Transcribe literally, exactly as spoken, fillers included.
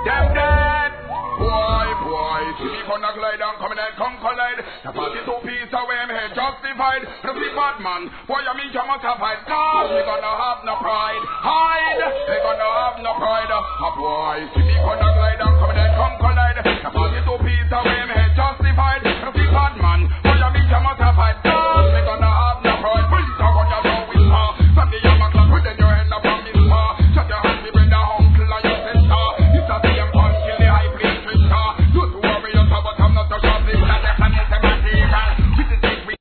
Them dead. Boy, boy, see me gonna glide and come and come collide. The forty-two piece away, me head justified. The big bad man, boy, I mean you must have hide. Cause we gonna have no pride. Hide, we gonna have no pride. A boy, see me gonna glide and come and come collide. The forty-two piece away.